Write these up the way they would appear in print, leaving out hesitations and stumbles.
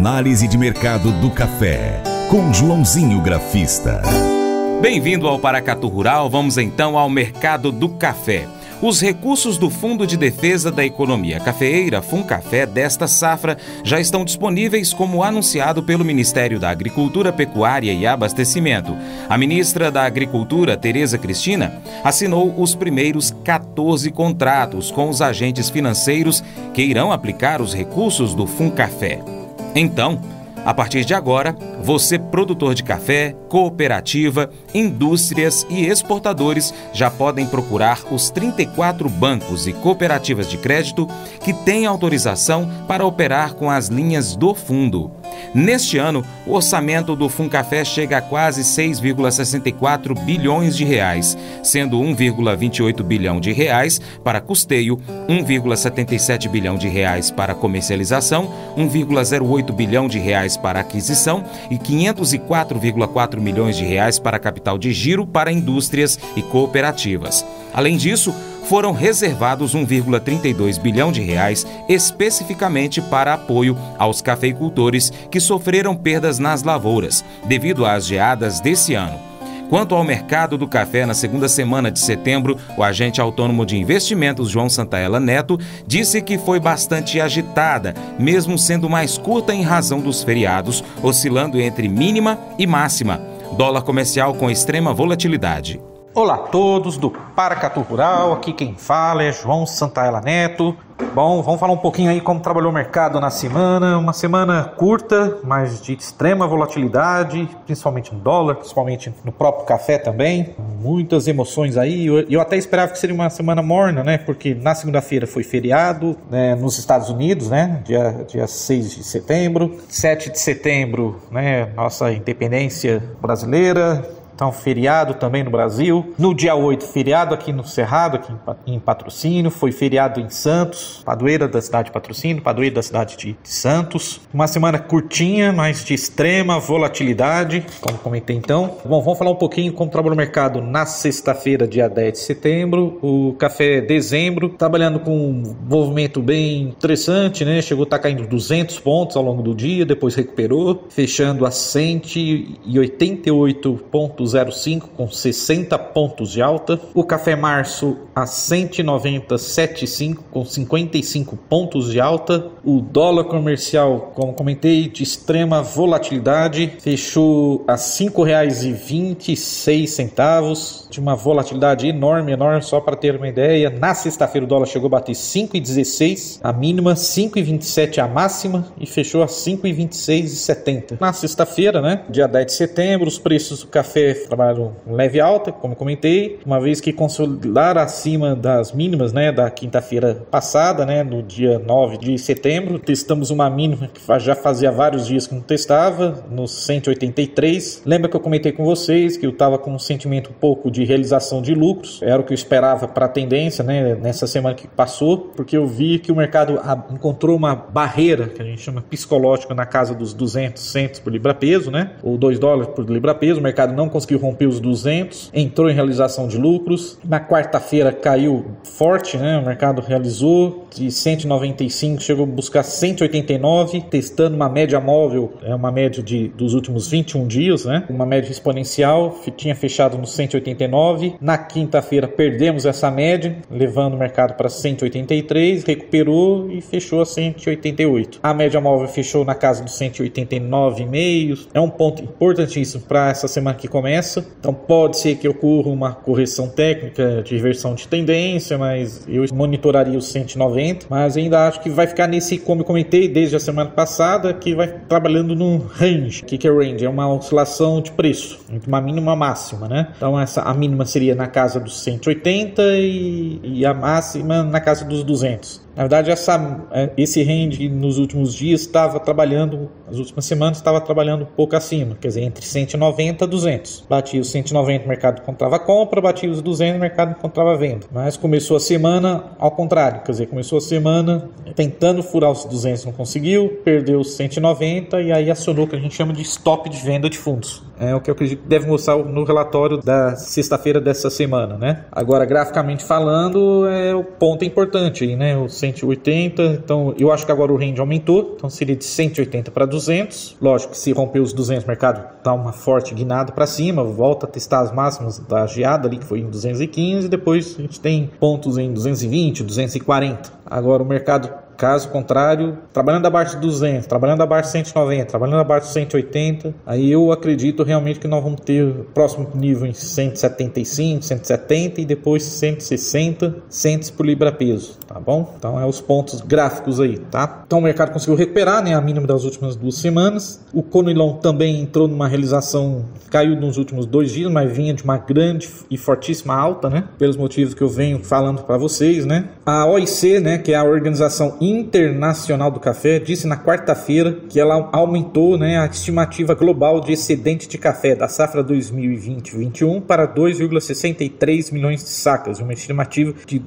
Análise de mercado do café, com Joãozinho Grafista. Bem-vindo ao Paracatu Rural. Vamos então ao mercado do café. Os recursos do Fundo de Defesa da Economia Cafeeira, FUNCAFé, desta safra já estão disponíveis, como anunciado pelo Ministério da Agricultura, Pecuária e Abastecimento. A ministra da Agricultura, Tereza Cristina, assinou os primeiros 14 contratos com os agentes financeiros que irão aplicar os recursos do FUNCAFé. Então, a partir de agora, você, produtor de café, cooperativa, indústrias e exportadores, já podem procurar os 34 bancos e cooperativas de crédito que têm autorização para operar com as linhas do fundo. Neste ano, o orçamento do FUNCAFé chega a quase 6,64 bilhões de reais, sendo 1,28 bilhão de reais para custeio, 1,77 bilhão de reais para comercialização, 1,08 bilhão de reais para aquisição e 504,4 milhões de reais para capital de giro para indústrias e cooperativas. Além disso, foram reservados 1,32 bilhão de reais especificamente para apoio aos cafeicultores que sofreram perdas nas lavouras devido às geadas desse ano. Quanto ao mercado do café, na segunda semana de setembro, o agente autônomo de investimentos João Santaella Neto disse que foi bastante agitada, mesmo sendo mais curta em razão dos feriados, oscilando entre mínima e máxima. Dólar comercial com extrema volatilidade. Olá a todos do Paracatu Rural, aqui quem fala é João Santaella Neto. Bom, vamos falar um pouquinho aí como trabalhou o mercado na semana. Uma semana curta, mas de extrema volatilidade, principalmente no dólar, principalmente no próprio café também. Muitas emoções aí. Eu até esperava que seria uma semana morna, né? Porque na segunda-feira foi feriado, né, nos Estados Unidos, né? Dia 6 de setembro. 7 de setembro, né? Nossa independência brasileira. Então, feriado também no Brasil. No dia 8, feriado aqui no Cerrado, aqui em Patrocínio. Foi feriado em Santos, padroeira da cidade de Patrocínio, padroeira da cidade de Santos. Uma semana curtinha, mas de extrema volatilidade, como comentei então. Bom, vamos falar um pouquinho como trabalhou o mercado na sexta-feira, dia 10 de setembro. O café dezembro, trabalhando com um movimento bem interessante, né? Chegou a estar caindo 200 pontos ao longo do dia, depois recuperou, fechando a 188,05 com 60 pontos de alta. O café março a 190,75 com 55 pontos de alta. O dólar comercial, como comentei, de extrema volatilidade, fechou a R$ 5,26, de uma volatilidade enorme, só para ter uma ideia. Na sexta-feira o dólar chegou a bater 5,16 a mínima, 5,27 a máxima e fechou a 5,26,70. Na sexta-feira, né, dia 10 de setembro, os preços do café trabalharam leve alta, como comentei, uma vez que consolidaram acima das mínimas, né, da quinta-feira passada, né, no dia 9 de setembro. Testamos uma mínima que já fazia vários dias que não testava, nos 183. Lembra que eu comentei com vocês que eu estava com um sentimento um pouco de realização de lucros, era o que eu esperava para a tendência, né, nessa semana que passou, porque eu vi que o mercado encontrou uma barreira, que a gente chama psicológica, na casa dos 200 centos por libra-peso, né, ou 2 dólares por libra-peso. O mercado não conseguiu romper os 200, entrou em realização de lucros. Na quarta-feira caiu forte, né? O mercado realizou de 195, chegou a buscar 189, testando uma média móvel, uma média dos últimos 21 dias, né? Uma média exponencial, tinha fechado no 189. Na quinta-feira perdemos essa média, levando o mercado para 183, recuperou e fechou a 188. A média móvel fechou na casa dos 189,5. É um ponto importantíssimo para essa semana que começa. Então pode ser que ocorra uma correção técnica de inversão de tendência, mas eu monitoraria os 190, mas ainda acho que vai ficar nesse, como eu comentei desde a semana passada, que vai trabalhando num range. O que é range? É uma oscilação de preço, entre uma mínima e uma máxima, né? Então a mínima seria na casa dos 180 e a máxima na casa dos 200. Na verdade, esse range nos últimos dias estava trabalhando, as últimas semanas estava trabalhando um pouco acima, quer dizer, entre 190 e 200. Batia os 190, o mercado encontrava compra, batia os 200, o mercado encontrava venda. Mas começou a semana ao contrário, quer dizer, começou a semana tentando furar os 200, não conseguiu, perdeu os 190 e aí acionou o que a gente chama de stop de venda de fundos. É o que eu acredito que deve mostrar no relatório da sexta-feira dessa semana, né? Agora, graficamente falando, é o ponto importante aí, né? O 180, então eu acho que agora o range aumentou, então seria de 180 para 200. Lógico que se romper os 200, o mercado dá uma forte guinada para cima, volta a testar as máximas da geada ali, que foi em 215, depois a gente tem pontos em 220, 240. Agora o mercado, caso contrário, trabalhando abaixo de 200, trabalhando abaixo de 190, trabalhando abaixo de 180, aí eu acredito realmente que nós vamos ter o próximo nível em 175, 170 e depois 160 centes por libra-peso, tá bom? Então é os pontos gráficos aí, tá? Então o mercado conseguiu recuperar, né, a mínima das últimas 2 semanas. O Conilon também entrou numa realização, caiu nos últimos 2 dias, mas vinha de uma grande e fortíssima alta, né? Pelos motivos que eu venho falando para vocês, né? A OIC, né, que é a Organização Internacional do Café, disse na quarta-feira que ela aumentou, né, a estimativa global de excedente de café da safra 2020-21 para 2,63 milhões de sacas, uma estimativa de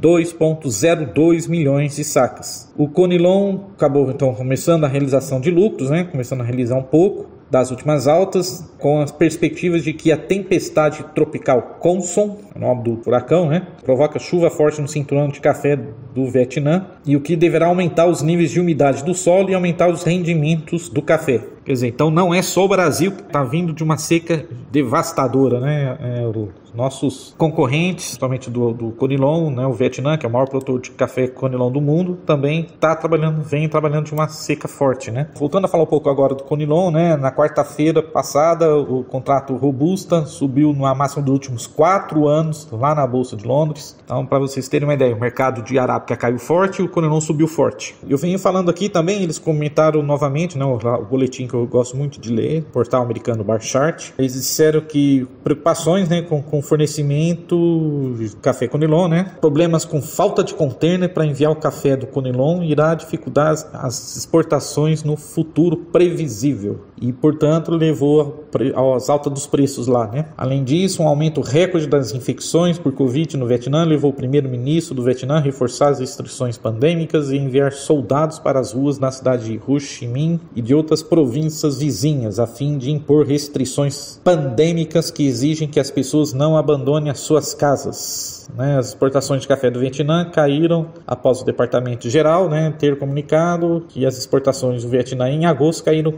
2,02 milhões de sacas. O Conilon acabou então começando a realização de lucros, né, começando a realizar um pouco das últimas altas, com as perspectivas de que a tempestade tropical Khamsin, o nome do furacão, né, provoca chuva forte no cinturão de café do Vietnã, e o que deverá aumentar os níveis de umidade do solo e aumentar os rendimentos do café. Quer dizer, então não é só o Brasil que está vindo de uma seca devastadora, né? Os nossos concorrentes, principalmente do Conilon, né? O Vietnã, que é o maior produtor de café Conilon do mundo, também vem trabalhando de uma seca forte, né? Voltando a falar um pouco agora do Conilon, né? Na quarta-feira passada, o contrato Robusta subiu numa máxima dos últimos 4 anos, lá na Bolsa de Londres. Então, para vocês terem uma ideia, o mercado de Arábica caiu forte e o Conilon subiu forte. Eu venho falando aqui também, eles comentaram novamente, né? O boletim que eu gosto muito de ler, portal americano Barchart. Eles disseram que preocupações, né, com fornecimento de café Conilon, né, problemas com falta de container para enviar o café do Conilon irá dificultar as exportações no futuro previsível e, portanto, levou às altas dos preços lá, né. Além disso, um aumento recorde das infecções por Covid no Vietnã levou o primeiro-ministro do Vietnã a reforçar as restrições pandêmicas e enviar soldados para as ruas na cidade de Ho Chi Minh e de outras províncias vizinhas, a fim de impor restrições pandêmicas que exigem que as pessoas não abandonem as suas casas. As exportações de café do Vietnã caíram após o Departamento Geral, né, ter comunicado que as exportações do Vietnã em agosto caíram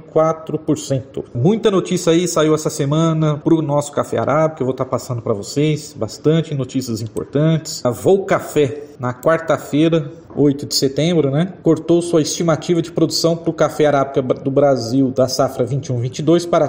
4%. Muita notícia aí saiu essa semana para o nosso café arábica, que eu vou estar passando para vocês, bastante notícias importantes. A Volcafé, na quarta-feira, 8 de setembro, né, cortou sua estimativa de produção para o café arábica do Brasil da safra 21-22 para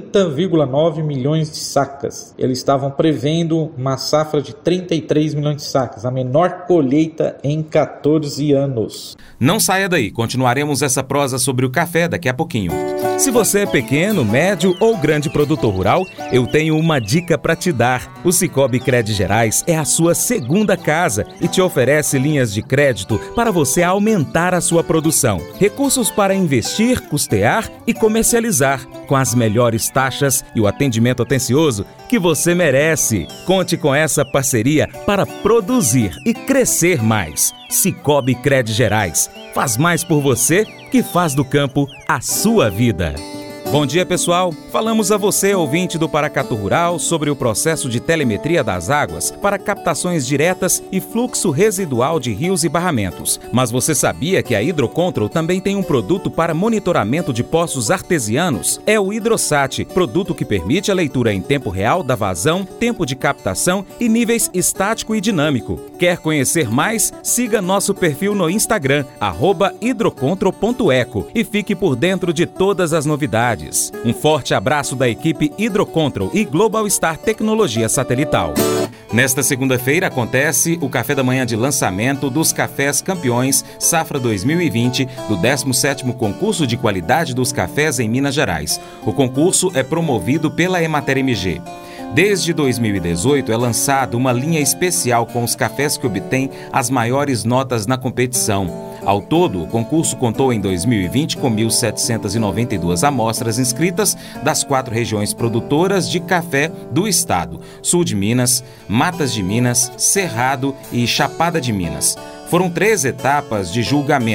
30,9 milhões de sacas. Eles estavam prevendo uma safra de 33 milhões de sacas, a menor colheita em 14 anos. Não saia daí, continuaremos essa prosa sobre o café daqui a pouquinho. Se você é pequeno, médio ou grande produtor rural, eu tenho uma dica para te dar. O Sicoob Cred Gerais é a sua segunda casa e te oferece linhas de crédito para você aumentar a sua produção. Recursos para investir, custear e comercializar, com as melhores taxas e o atendimento atencioso que você merece. Conte com essa parceria para produzir e crescer mais. Sicoob Cred Gerais. Faz mais por você que faz do campo a sua vida. Bom dia, pessoal. Falamos a você, ouvinte do Paracatu Rural, sobre o processo de telemetria das águas para captações diretas e fluxo residual de rios e barramentos. Mas você sabia que a Hidrocontrol também tem um produto para monitoramento de poços artesianos? É o HidroSat, produto que permite a leitura em tempo real da vazão, tempo de captação e níveis estático e dinâmico. Quer conhecer mais? Siga nosso perfil no Instagram, @hidrocontrol.eco, e fique por dentro de todas as novidades. Um forte abraço da equipe Hidrocontrol e Global Star Tecnologia Satelital. Nesta segunda-feira acontece o café da manhã de lançamento dos Cafés Campeões Safra 2020 do 17º Concurso de Qualidade dos Cafés em Minas Gerais. O concurso é promovido pela Emater MG. Desde 2018 é lançada uma linha especial com os cafés que obtêm as maiores notas na competição. Ao todo, o concurso contou em 2020 com 1.792 amostras inscritas das 4 regiões produtoras de café do estado: Sul de Minas, Matas de Minas, Cerrado e Chapada de Minas. Foram 3 etapas de julgamento.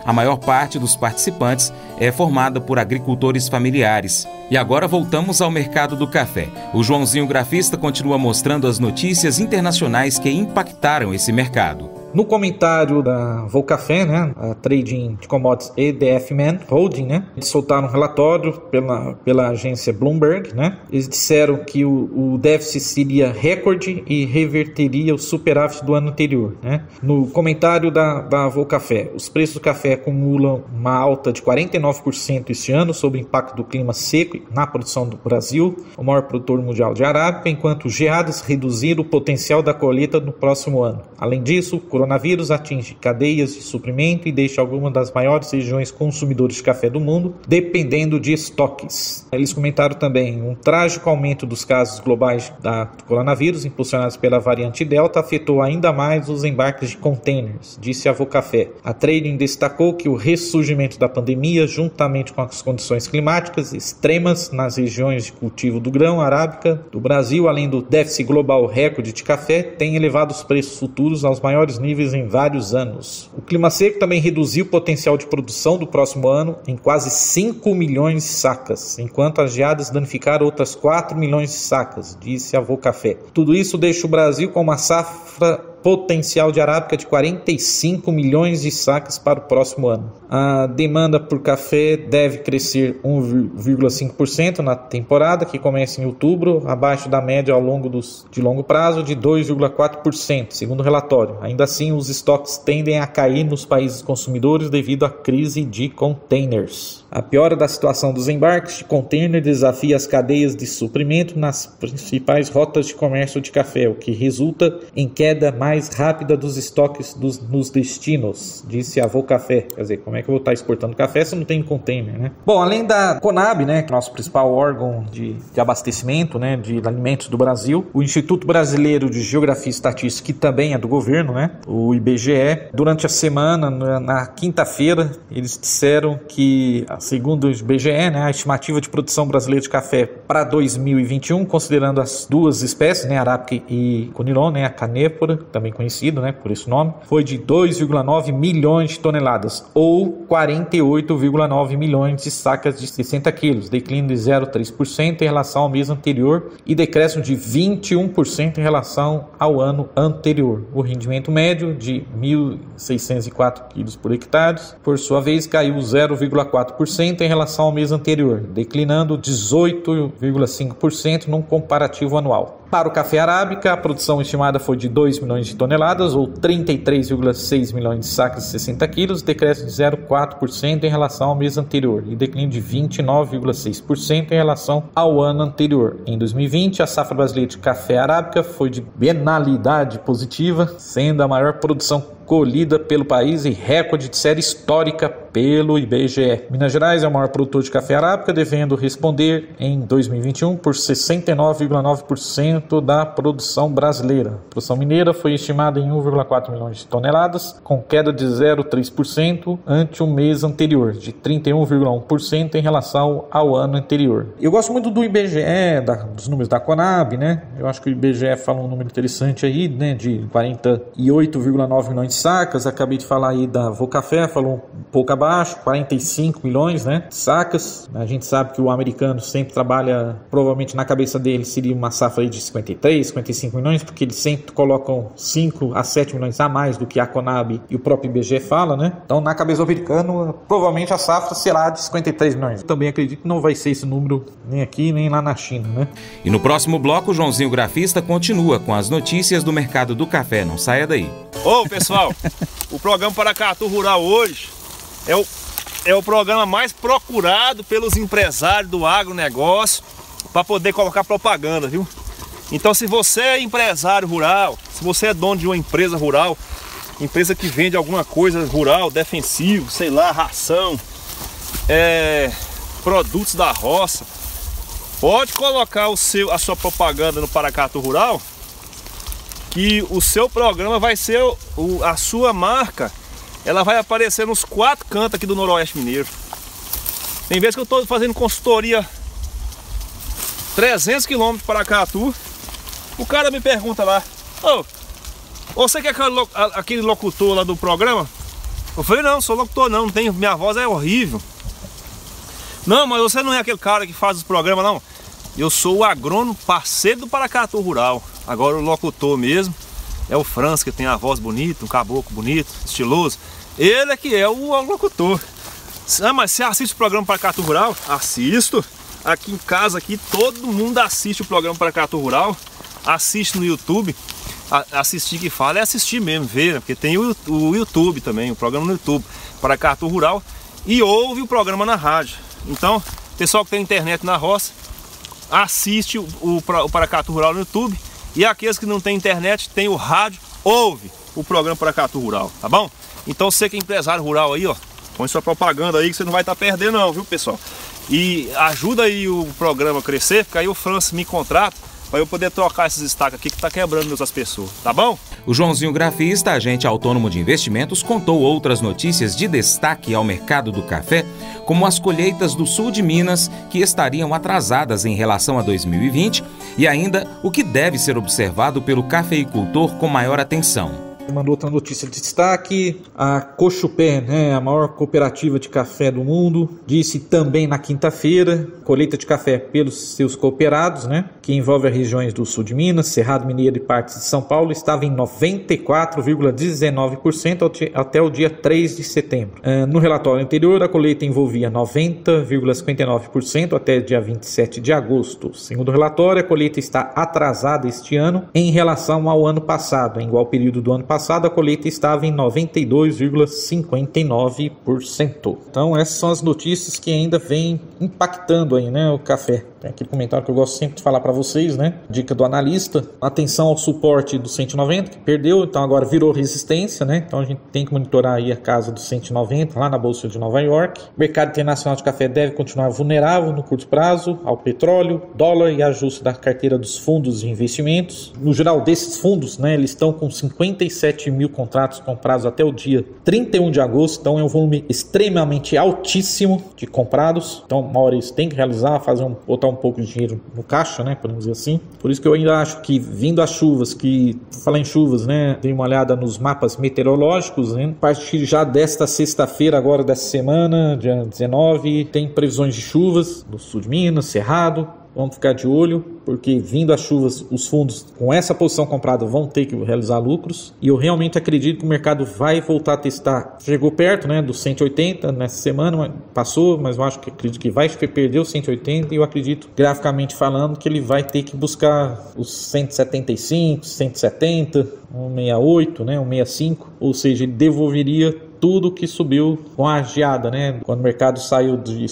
A maior parte dos participantes é formada por agricultores familiares. E agora voltamos ao mercado do café. O Joãozinho Grafista continua mostrando as notícias internacionais que impactaram esse mercado. No comentário da Volcafé, né, a Trading de Commodities EDF-Man Holding, né, eles soltaram um relatório pela agência Bloomberg, né, eles disseram que o déficit seria recorde e reverteria o superávit do ano anterior, né. No comentário da Volcafé, os preços do café acumulam uma alta de 49% este ano sob o impacto do clima seco na produção do Brasil, o maior produtor mundial de arábica, enquanto geadas reduziram o potencial da colheita no próximo ano. Além disso, o coronavírus atinge cadeias de suprimento e deixa algumas das maiores regiões consumidoras de café do mundo dependendo de estoques. Eles comentaram também um trágico aumento dos casos globais do coronavírus, impulsionados pela variante Delta, afetou ainda mais os embarques de containers, disse a Volcafé. A Trading destacou que o ressurgimento da pandemia, juntamente com as condições climáticas extremas nas regiões de cultivo do grão arábica do Brasil, além do déficit global recorde de café, tem elevado os preços futuros aos maiores níveis em vários anos. O clima seco também reduziu o potencial de produção do próximo ano em quase 5 milhões de sacas, enquanto as geadas danificaram outras 4 milhões de sacas, disse a Volcafé. Tudo isso deixa o Brasil com uma safra potencial de arábica de 45 milhões de sacas para o próximo ano. A demanda por café deve crescer 1,5% na temporada, que começa em outubro, abaixo da média de longo prazo de 2,4%, segundo o relatório. Ainda assim, os estoques tendem a cair nos países consumidores devido à crise de containers. A piora da situação dos embarques de container desafia as cadeias de suprimento nas principais rotas de comércio de café, o que resulta em queda mais rápida dos estoques nos destinos, disse a Volcafé. Quer dizer, como é que eu vou estar exportando café se não tem container, né? Bom, além da Conab, né, que é o nosso principal órgão de abastecimento, né, de alimentos do Brasil, o Instituto Brasileiro de Geografia e Estatística, que também é do governo, né, o IBGE, durante a semana, na quinta-feira, eles disseram que, segundo o IBGE, né, a estimativa de produção brasileira de café para 2021, considerando as duas espécies, né, arábica e conilon, né, a canépora, também conhecido, né, por esse nome, foi de 2,9 milhões de toneladas, ou 48,9 milhões de sacas de 60 quilos, declínio de 0,3% em relação ao mês anterior e decréscimo de 21% em relação ao ano anterior. O rendimento médio de 1.604 quilos por hectare, por sua vez, caiu 0,4% em relação ao mês anterior, declinando 18,5% num comparativo anual. Para o café arábica, a produção estimada foi de 2 milhões de toneladas, ou 33,6 milhões de sacas de 60 quilos, decréscimo de 0,4% em relação ao mês anterior e declínio de 29,6% em relação ao ano anterior. Em 2020, a safra brasileira de café arábica foi de bienalidade positiva, sendo a maior produção colhida pelo país e recorde de série histórica pelo IBGE. Minas Gerais é o maior produtor de café arábica, devendo responder em 2021 por 69,9% da produção brasileira. A produção mineira foi estimada em 1,4 milhões de toneladas, com queda de 0,3% ante o mês anterior, de 31,1% em relação ao ano anterior. Eu gosto muito do IBGE, dos números da Conab, né? Eu acho que o IBGE fala um número interessante aí, né, de 48,9 milhões de sacas. Acabei de falar aí da Volcafé, falou um pouco abaixo, 45 milhões, né, de sacas. A gente sabe que o americano sempre trabalha, provavelmente na cabeça dele seria uma safra aí de 53, 55 milhões, porque eles sempre colocam 5 a 7 milhões a mais do que a Conab e o próprio IBGE fala, né? Então, na cabeça do americano, provavelmente a safra será de 53 milhões. Eu também acredito que não vai ser esse número nem aqui, nem lá na China, né? E no próximo bloco, o Joãozinho Grafista continua com as notícias do mercado do café. Não saia daí. Ô, pessoal, o programa Paracatu Rural hoje é o programa mais procurado pelos empresários do agronegócio para poder colocar propaganda, viu? Então, se você é empresário rural, se você é dono de uma empresa rural, empresa que vende alguma coisa rural, defensivo, sei lá, ração, produtos da roça, pode colocar a sua propaganda no Paracatu Rural, que o seu programa vai ser, a sua marca, ela vai aparecer nos 4 cantos aqui do Noroeste Mineiro. Tem vezes que eu estou fazendo consultoria 300 km de Paracatu, o cara me pergunta lá: ô, você que é aquele locutor lá do programa? Eu falei, não sou locutor não, minha voz é horrível. Não, mas você não é aquele cara que faz os programas, não. Eu sou o agrônomo parceiro do Paracatu Rural. Agora o locutor mesmo é o Franz, que tem a voz bonita, um caboclo bonito, estiloso. Ele é que é o locutor. Ah, mas você assiste o programa Paracatu Rural? Assisto. Aqui em casa, aqui, todo mundo assiste o programa Paracatu Rural. Assiste no YouTube. Assistir que fala é assistir mesmo, ver, porque tem o YouTube também, o programa no YouTube, Paracatu Rural, e ouve o programa na rádio. Então, pessoal que tem internet na roça, assiste o Paracatu Rural no YouTube, e aqueles que não tem internet, tem o rádio, ouve o programa Paracatu Rural, tá bom? Então você que é empresário rural aí, ó, põe sua propaganda aí que você não vai estar perdendo não, viu, pessoal? E ajuda aí o programa a crescer, porque aí o França me contrata para eu poder trocar esses destaques aqui que tá quebrando outras pessoas, tá bom? O Joãozinho Grafista, agente autônomo de investimentos, contou outras notícias de destaque ao mercado do café, como as colheitas do sul de Minas, que estariam atrasadas em relação a 2020, e ainda o que deve ser observado pelo cafeicultor com maior atenção. Mandou outra notícia de destaque, a Cochupé, né, a maior cooperativa de café do mundo, disse também na quinta-feira, colheita de café pelos seus cooperados, né, que envolve as regiões do sul de Minas, Cerrado Mineiro e partes de São Paulo, estava em 94,19% até o dia 3 de setembro. No relatório anterior, a colheita envolvia 90,59% até dia 27 de agosto. Segundo o relatório, a colheita está atrasada este ano em relação ao ano passado, em igual período do ano passado, a colheita estava em 92,59%. Então essas são as notícias que ainda vêm impactando aí, né, o café. Tem aquele comentário que eu gosto sempre de falar para vocês, né? Dica do analista. Atenção ao suporte do 190, que perdeu, então agora virou resistência, né? Então a gente tem que monitorar aí a casa do 190, lá na Bolsa de Nova York. O mercado internacional de café deve continuar vulnerável no curto prazo ao petróleo, dólar e ajuste da carteira dos fundos de investimentos. No geral, desses fundos, né? Eles estão com 57 mil contratos comprados até o dia 31 de agosto, então é um volume extremamente altíssimo de comprados. Então, uma hora eles têm que realizar, botar um pouco de dinheiro no caixa, né, podemos dizer assim. Por isso que eu ainda acho que, vindo as chuvas, falar em chuvas, né, dei uma olhada nos mapas meteorológicos, né, a partir já desta sexta-feira, agora dessa semana, dia 19, tem previsões de chuvas no sul de Minas, Cerrado. Vamos ficar de olho, porque vindo as chuvas, os fundos com essa posição comprada vão ter que realizar lucros. E eu realmente acredito que o mercado vai voltar a testar. Chegou perto, né, dos 180 nessa semana, passou, mas eu acredito que vai perder os 180. E eu acredito, graficamente falando, que ele vai ter que buscar os 175, 170, 168, né, 165. Ou seja, ele devolveria tudo que subiu com a geada, né? Quando o mercado saiu de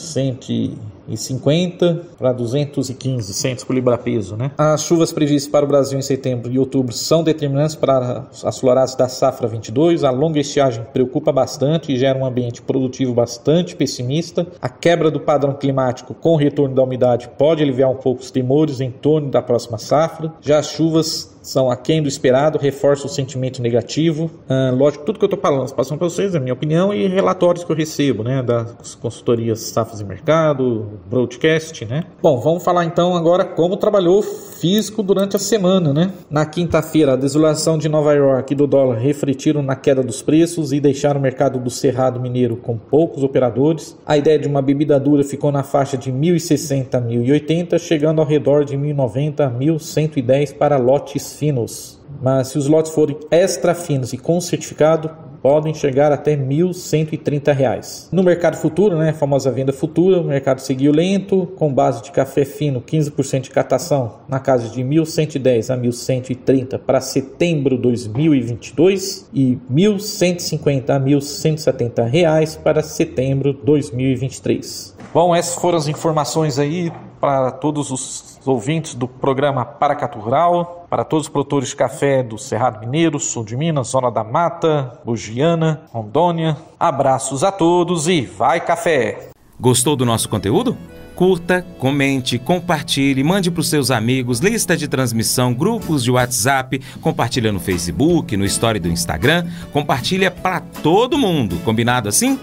150 para 215 centos por libra-peso, né? As chuvas previstas para o Brasil em setembro e outubro são determinantes para as floradas da safra 22. A longa estiagem preocupa bastante e gera um ambiente produtivo bastante pessimista. A quebra do padrão climático com o retorno da umidade pode aliviar um pouco os temores em torno da próxima safra. Já as chuvas são aquém do esperado, reforça o sentimento negativo. Lógico, tudo que eu estou passando para vocês é a minha opinião e relatórios que eu recebo, né, das consultorias Safras e Mercado, Broadcast, né. Bom, vamos falar então agora como trabalhou o físico durante a semana, né. Na quinta-feira, a desvalorização de Nova York e do dólar refletiram na queda dos preços e deixaram o mercado do Cerrado Mineiro com poucos operadores. A ideia de uma bebida dura ficou na faixa de 1.060 a 1.080, chegando ao redor de 1.090 a 1.110 para lotes finos, mas se os lotes forem extra finos e com certificado, podem chegar até R$ 1.130. No mercado futuro, né, a famosa venda futura, o mercado seguiu lento, com base de café fino, 15% de catação na casa de 1.110 a 1.130 para setembro de 2022 e 1.150 a 1.170 reais para setembro de 2023. Bom, essas foram as informações aí para todos os ouvintes do programa Paracatu Rural, para todos os produtores de café do Cerrado Mineiro, Sul de Minas, Zona da Mata, Bugiana, Rondônia. Abraços a todos e vai café! Gostou do nosso conteúdo? Curta, comente, compartilhe, mande para os seus amigos, lista de transmissão, grupos de WhatsApp, compartilha no Facebook, no Story do Instagram, compartilha para todo mundo, combinado assim?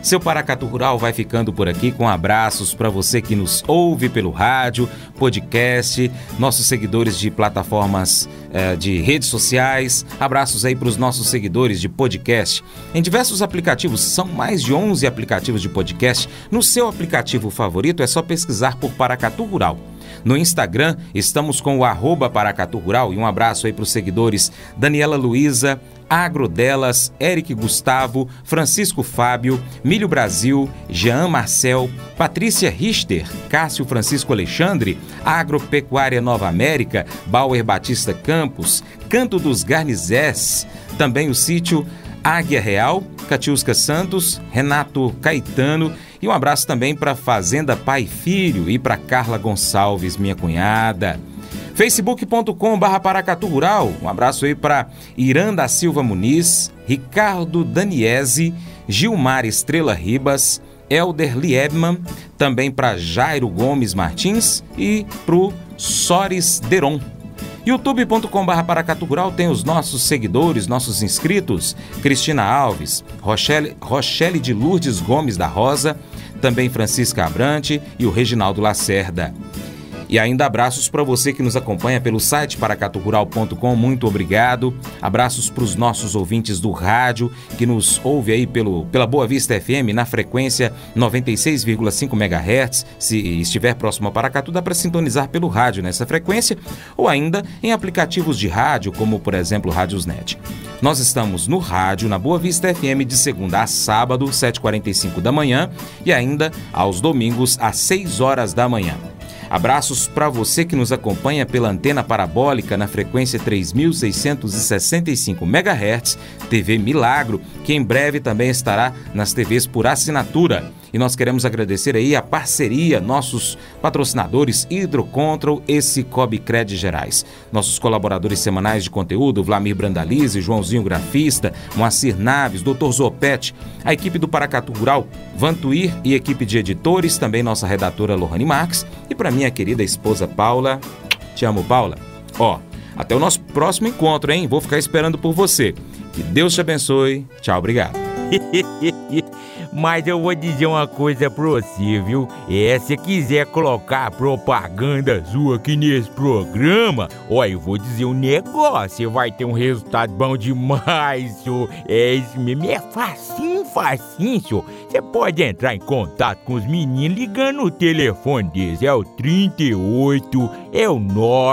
Seu Paracatu Rural vai ficando por aqui com abraços para você que nos ouve pelo rádio, podcast, nossos seguidores de plataformas de redes sociais. Abraços aí para os nossos seguidores de podcast em diversos aplicativos. São mais de 11 aplicativos de podcast. No seu aplicativo favorito é só pesquisar por Paracatu Rural. No Instagram, estamos com o @Paracatu Rural. E um abraço aí para os seguidores Daniela Luiza, Agrodelas, Eric Gustavo, Francisco Fábio, Milho Brasil, Jean Marcel, Patrícia Richter, Cássio Francisco Alexandre, Agropecuária Nova América, Bauer Batista Campos, Canto dos Garnizés, também o sítio Águia Real, Catiusca Santos, Renato Caetano. E um abraço também para Fazenda Pai e Filho e para Carla Gonçalves, minha cunhada. facebook.com/Paracatu Rural. Um abraço aí para Irã da Silva Muniz, Ricardo Daniese, Gilmar Estrela Ribas, Elder Liebman, também para Jairo Gomes Martins e pro Soares Deron. youtube.com/Paracatu Rural tem os nossos seguidores, nossos inscritos: Cristina Alves, Rochelle de Lourdes Gomes da Rosa, também Francisca Abrante e o Reginaldo Lacerda. E ainda abraços para você que nos acompanha pelo site paracaturural.com, muito obrigado. Abraços para os nossos ouvintes do rádio que nos ouve aí pela Boa Vista FM na frequência 96,5 MHz. Se estiver próximo a Paracatu, dá para sintonizar pelo rádio nessa frequência ou ainda em aplicativos de rádio, como por exemplo Rádiosnet. Nós estamos no rádio, na Boa Vista FM, de segunda a sábado, 7h45 da manhã e ainda aos domingos, às 6 horas da manhã. Abraços para você que nos acompanha pela antena parabólica na frequência 3.665 MHz, TV Milagro, que em breve também estará nas TVs por assinatura. E nós queremos agradecer aí a parceria, nossos patrocinadores Hidrocontrol e Cicobi Cred Gerais. Nossos colaboradores semanais de conteúdo, Vlamir Brandalize, Joãozinho Grafista, Moacir Naves, Dr. Zopete, a equipe do Paracatu Rural, Vantuir e equipe de editores, também nossa redatora Lohane Marques e para minha querida esposa Paula. Te amo, Paula. Até o nosso próximo encontro, hein? Vou ficar esperando por você. Que Deus te abençoe. Tchau, obrigado. Mas eu vou dizer uma coisa pra você, viu? Se quiser colocar propaganda sua aqui nesse programa, eu vou dizer um negócio, você vai ter um resultado bom demais, senhor. Isso mesmo, é facinho, senhor. Você pode entrar em contato com os meninos ligando o telefone deles, é o 38, é o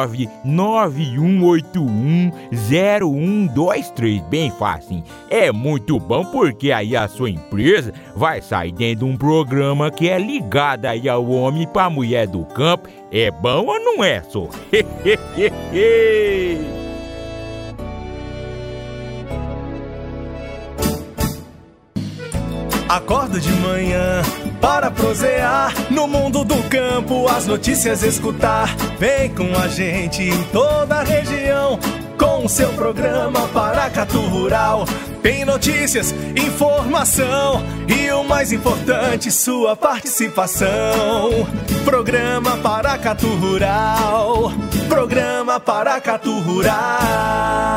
991810123, bem facinho. É muito bom porque aí a sua empresa vai sair dentro de um programa que é ligado aí ao homem pra mulher do campo. É bom ou não é, só? Acordo de manhã para prosear no mundo do campo, as notícias escutar. Vem com a gente em toda a região com o seu programa Paracatu Rural. Tem notícias, informação e o mais importante, sua participação. Programa Paracatu Rural. Programa Paracatu Rural.